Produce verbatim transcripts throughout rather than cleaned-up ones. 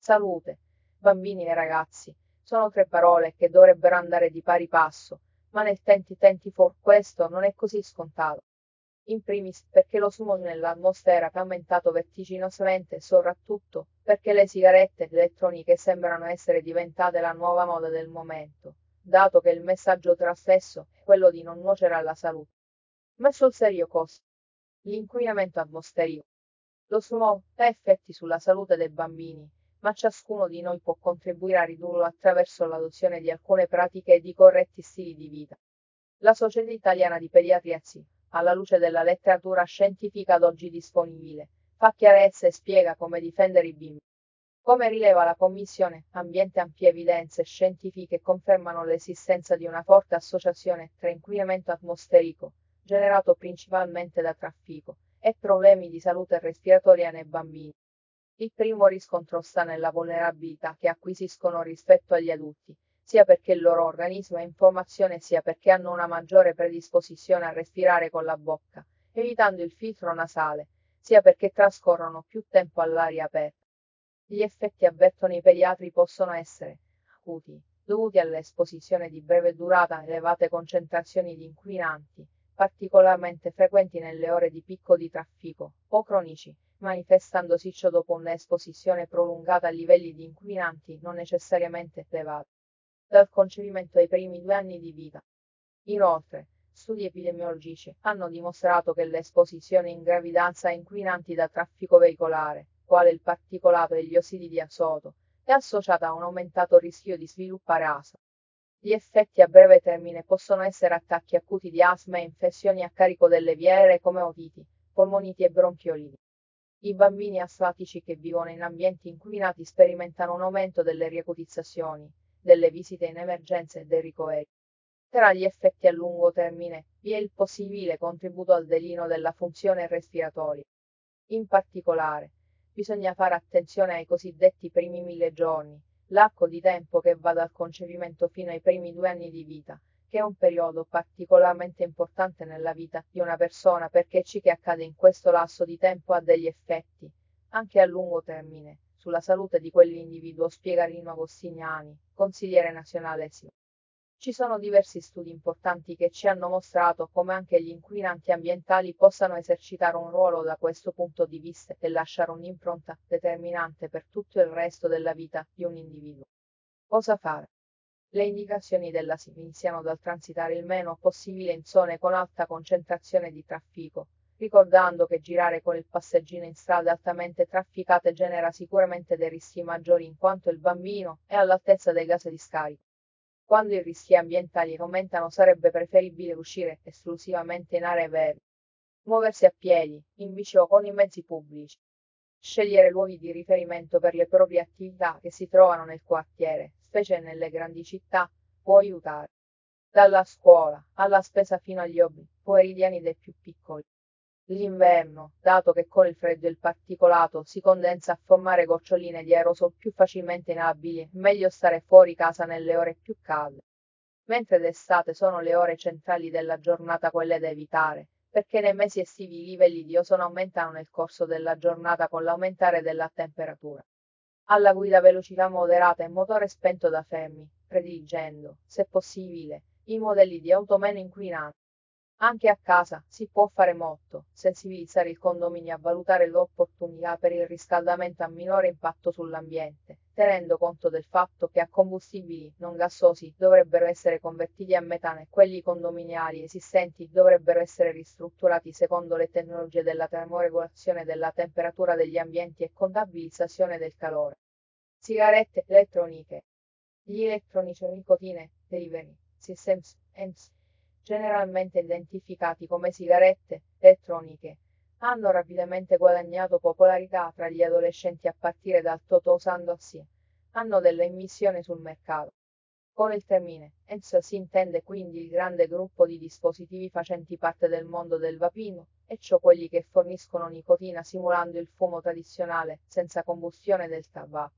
Salute, bambini e ragazzi, sono tre parole che dovrebbero andare di pari passo, ma nel tenti tenti for questo non è così scontato. In primis perché lo sumo nell'atmosfera è aumentato vertiginosamente e soprattutto perché le sigarette elettroniche sembrano essere diventate la nuova moda del momento, dato che il messaggio trasmesso è quello di non nuocere alla salute. Ma sul serio cosa? L'inquinamento atmosferico. Lo smog ha effetti sulla salute dei bambini, ma ciascuno di noi può contribuire a ridurlo attraverso l'adozione di alcune pratiche e di corretti stili di vita. La Società Italiana di Pediatria S I, alla luce della letteratura scientifica ad oggi disponibile, fa chiarezza e spiega come difendere i bimbi. Come rileva la Commissione, ambiente ampie evidenze scientifiche confermano l'esistenza di una forte associazione tra inquinamento atmosferico, generato principalmente da traffico, e problemi di salute respiratoria nei bambini. Il primo riscontro sta nella vulnerabilità che acquisiscono rispetto agli adulti, sia perché il loro organismo è in formazione sia perché hanno una maggiore predisposizione a respirare con la bocca, evitando il filtro nasale, sia perché trascorrono più tempo all'aria aperta. Gli effetti, avvertono i pediatri, possono essere acuti, dovuti all'esposizione di breve durata a elevate concentrazioni di inquinanti, particolarmente frequenti nelle ore di picco di traffico, o cronici, manifestandosi ciò dopo un'esposizione prolungata a livelli di inquinanti non necessariamente elevati, dal concepimento ai primi due anni di vita. Inoltre, studi epidemiologici hanno dimostrato che l'esposizione in gravidanza a inquinanti da traffico veicolare, quale il particolato e gli ossidi di azoto, è associata a un aumentato rischio di sviluppare asma. Gli effetti a breve termine possono essere attacchi acuti di asma e infezioni a carico delle vie aeree come otiti, polmoniti e bronchioliti. I bambini asmatici che vivono in ambienti inquinati sperimentano un aumento delle riacutizzazioni, delle visite in emergenza e dei ricoveri. Tra gli effetti a lungo termine, vi è il possibile contributo al declino della funzione respiratoria. In particolare, bisogna fare attenzione ai cosiddetti primi mille giorni, l'arco di tempo che va dal concepimento fino ai primi due anni di vita, che è un periodo particolarmente importante nella vita di una persona perché ciò che accade in questo lasso di tempo ha degli effetti, anche a lungo termine, sulla salute di quell'individuo, spiega Rino Agostiniani, consigliere nazionale S I. Ci sono diversi studi importanti che ci hanno mostrato come anche gli inquinanti ambientali possano esercitare un ruolo da questo punto di vista e lasciare un'impronta determinante per tutto il resto della vita di un individuo. Cosa fare? Le indicazioni della S I iniziano dal transitare il meno possibile in zone con alta concentrazione di traffico, ricordando che girare con il passeggino in strade altamente trafficate genera sicuramente dei rischi maggiori in quanto il bambino è all'altezza dei gas di scarico. Quando i rischi ambientali aumentano sarebbe preferibile uscire esclusivamente in aree verdi. Muoversi a piedi, in bici o con i mezzi pubblici. Scegliere luoghi di riferimento per le proprie attività che si trovano nel quartiere, specie nelle grandi città, può aiutare. Dalla scuola, alla spesa fino agli hobby quotidiani dei più piccoli. L'inverno, dato che con il freddo il particolato si condensa a formare goccioline di aerosol più facilmente inabili, meglio stare fuori casa nelle ore più calde. Mentre d'estate sono le ore centrali della giornata quelle da evitare, perché nei mesi estivi i livelli di ozono aumentano nel corso della giornata con l'aumentare della temperatura. Alla guida velocità moderata e motore spento da fermi, prediligendo, se possibile, i modelli di auto meno inquinanti. Anche a casa si può fare molto, sensibilizzare il condominio a valutare l'opportunità per il riscaldamento a minore impatto sull'ambiente, tenendo conto del fatto che a combustibili non gassosi dovrebbero essere convertiti a metano e quelli condominiali esistenti dovrebbero essere ristrutturati secondo le tecnologie della termoregolazione della temperatura degli ambienti e contabilizzazione del calore. Sigarette elettroniche. Gli elettronici o nicotine delivery systems E N S, generalmente identificati come sigarette elettroniche, hanno rapidamente guadagnato popolarità tra gli adolescenti a partire dal Toto usandosi, hanno delle emissioni sul mercato. Con il termine E N S si intende quindi il grande gruppo di dispositivi facenti parte del mondo del vapino, e cioè quelli che forniscono nicotina simulando il fumo tradizionale, senza combustione del tabacco.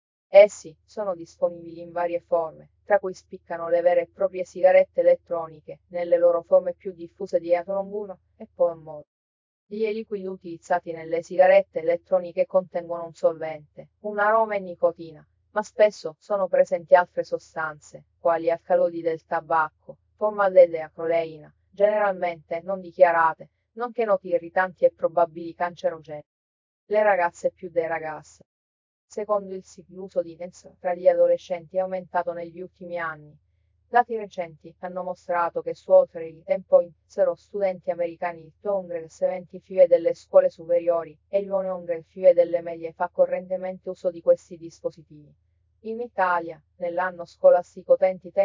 Essi sono disponibili in varie forme, tra cui spiccano le vere e proprie sigarette elettroniche, nelle loro forme più diffuse di Atom uno e Palm. Gli liquidi utilizzati nelle sigarette elettroniche contengono un solvente, un aroma e nicotina, ma spesso sono presenti altre sostanze, quali alcalodi del tabacco, formaldeide e acroleina, generalmente non dichiarate, nonché noti irritanti e probabili cancerogeni. Le ragazze più dei ragazzi. Secondo il S I G l'uso di Nens tra gli adolescenti è aumentato negli ultimi anni. Dati recenti hanno mostrato che su oltre il ten point zero studenti americani il two hundred seventy-five delle scuole superiori e il one hundred five delle medie fa correntemente uso di questi dispositivi. In Italia, nell'anno scolastico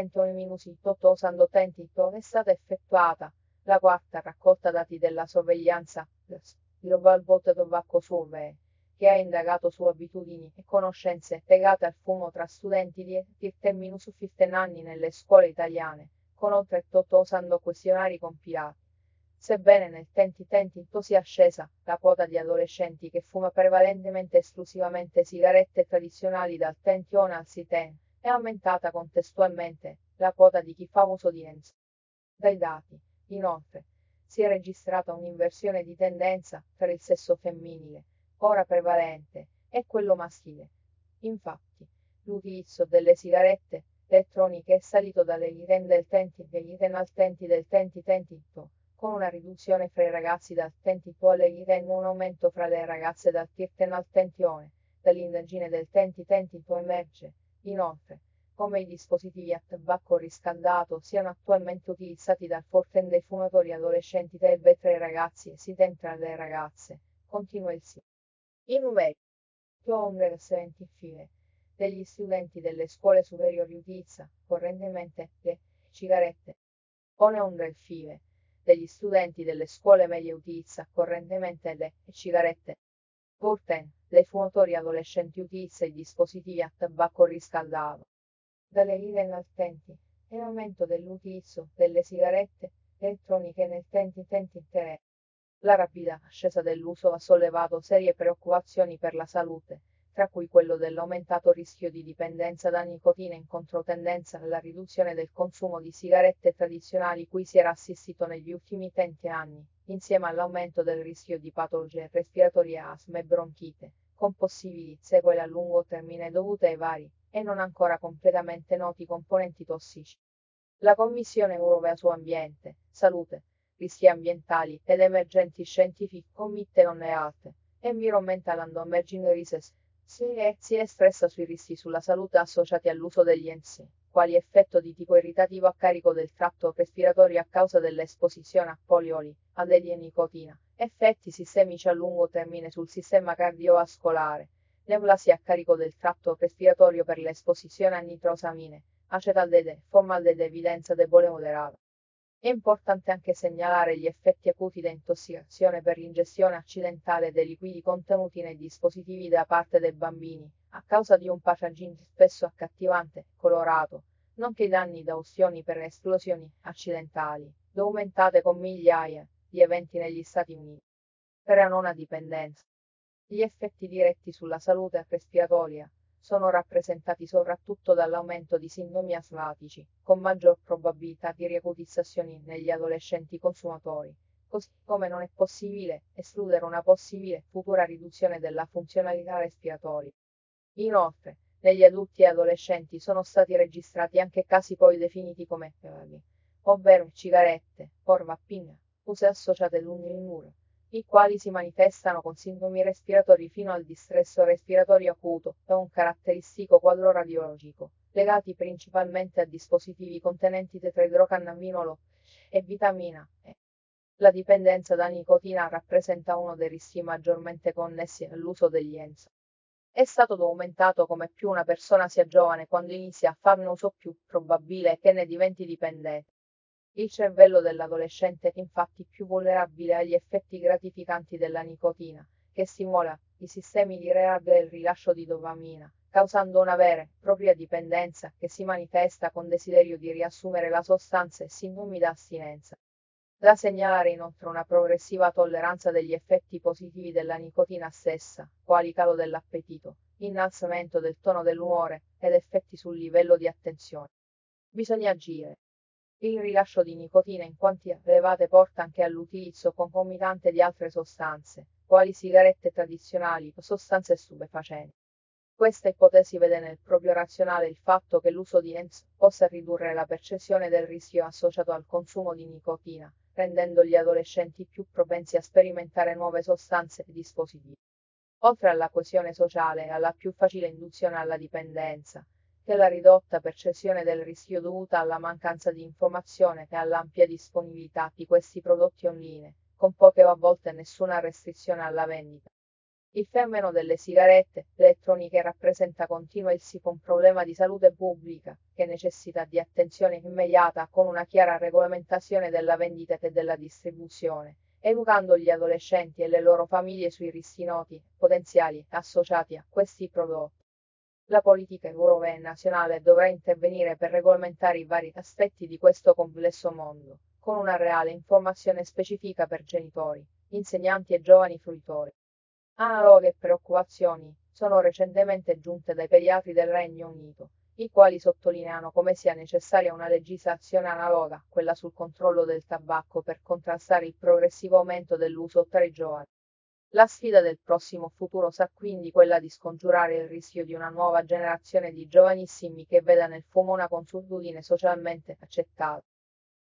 duemilaventi-duemilaventotto è stata effettuata la quarta raccolta dati della sorveglianza Global Vote Tobacco Survey, che ha indagato su abitudini e conoscenze legate al fumo tra studenti di diciotto su quindici anni nelle scuole italiane, con oltre ottanta questionari compilati. Sebbene nel duemilaventi sia scesa la quota di adolescenti che fuma prevalentemente e esclusivamente sigarette tradizionali dal ventiuno al sei, è aumentata contestualmente la quota di chi fa uso di Nens. Dai dati, inoltre, si è registrata un'inversione di tendenza tra il sesso femminile, ora prevalente, e quello maschile. Infatti, l'utilizzo delle sigarette elettroniche è salito dalle Liten del Tenti e Liten al Tenti del Tenti Tentito, con una riduzione fra i ragazzi dal Tentito alle Liten e un aumento fra le ragazze dal Tirten al Tentione. Dall'indagine del Tenti Tentito emerge, inoltre, come i dispositivi a tabacco riscaldato siano attualmente utilizzati dal forten dei fumatori adolescenti del B tra i ragazzi e si tra le ragazze, continua il S I. I numeri duemilaventincinque degli studenti delle scuole superiori utilizza correntemente le sigarette. one hundred five degli studenti delle scuole medie utilizza correntemente le sigarette. Forten dei fumatori adolescenti utilizza i dispositivi a tabacco riscaldato. Dalle Liten al Tenti, e l'aumento dell'utilizzo delle sigarette elettroniche nel duemilaventitré. La rapida ascesa dell'uso ha sollevato serie preoccupazioni per la salute, tra cui quello dell'aumentato rischio di dipendenza da nicotina in controtendenza alla riduzione del consumo di sigarette tradizionali cui si era assistito negli ultimi venti anni, insieme all'aumento del rischio di patologie respiratorie, asma e bronchite, con possibili sequele a lungo termine dovute ai vari, e non ancora completamente noti componenti tossici. La Commissione europea su ambiente, salute, rischi ambientali ed emergenti scientific Committee on Health, Environmental and Emerging Research, si è, si è espressa sui rischi sulla salute associati all'uso degli E N S, quali effetto di tipo irritativo a carico del tratto respiratorio a causa dell'esposizione a polioli, adedi e nicotina, effetti sistemici a lungo termine sul sistema cardiovascolare, neoplasia a carico del tratto respiratorio per l'esposizione a nitrosamine, acetaldeide, formaldeide evidenza debole moderata. È importante anche segnalare gli effetti acuti da intossicazione per ingestione accidentale dei liquidi contenuti nei dispositivi da parte dei bambini, a causa di un packaging spesso accattivante, colorato, nonché i danni da ustioni per esplosioni accidentali, documentate con migliaia di eventi negli Stati Uniti. Creano una dipendenza. Gli effetti diretti sulla salute respiratoria sono rappresentati soprattutto dall'aumento di sintomi asmatici, con maggior probabilità di riacutizzazioni negli adolescenti consumatori, così come non è possibile escludere una possibile futura riduzione della funzionalità respiratoria. Inoltre, negli adulti e adolescenti sono stati registrati anche casi poi definiti come evali, ovvero sigarette, or vaping, use associate lungo il muro, i quali si manifestano con sintomi respiratori fino al distresso respiratorio acuto e un caratteristico quadro radiologico, legati principalmente a dispositivi contenenti tetraidrocannabinolo e vitamina E. La dipendenza da nicotina rappresenta uno dei rischi maggiormente connessi all'uso degli E N S. È stato documentato come più una persona sia giovane quando inizia a farne uso più probabile che ne diventi dipendente. Il cervello dell'adolescente è infatti più vulnerabile agli effetti gratificanti della nicotina, che stimola i sistemi di reward e il rilascio di dopamina, causando una vera e propria dipendenza che si manifesta con desiderio di riassumere la sostanza e sintomi da astinenza. Da segnalare inoltre una progressiva tolleranza degli effetti positivi della nicotina stessa, quali calo dell'appetito, innalzamento del tono dell'umore ed effetti sul livello di attenzione. Bisogna agire. Il rilascio di nicotina in quantità elevate porta anche all'utilizzo concomitante di altre sostanze, quali sigarette tradizionali o sostanze stupefacenti. Questa ipotesi vede nel proprio razionale il fatto che l'uso di E N S possa ridurre la percezione del rischio associato al consumo di nicotina, rendendo gli adolescenti più propensi a sperimentare nuove sostanze e dispositivi. Oltre alla coesione sociale e alla più facile induzione alla dipendenza, che la ridotta percezione del rischio dovuta alla mancanza di informazione e all'ampia disponibilità di questi prodotti online, con poche o a volte nessuna restrizione alla vendita. Il fenomeno delle sigarette elettroniche rappresenta continuamente un problema di salute pubblica, che necessita di attenzione immediata con una chiara regolamentazione della vendita e della distribuzione, educando gli adolescenti e le loro famiglie sui rischi noti, potenziali, associati a questi prodotti. La politica europea e nazionale dovrà intervenire per regolamentare i vari aspetti di questo complesso mondo, con una reale informazione specifica per genitori, insegnanti e giovani fruitori. Analoghe preoccupazioni sono recentemente giunte dai pediatri del Regno Unito, i quali sottolineano come sia necessaria una legislazione analoga, quella sul controllo del tabacco per contrastare il progressivo aumento dell'uso tra i giovani. La sfida del prossimo futuro sarà quindi quella di scongiurare il rischio di una nuova generazione di giovanissimi che veda nel fumo una consuetudine socialmente accettata.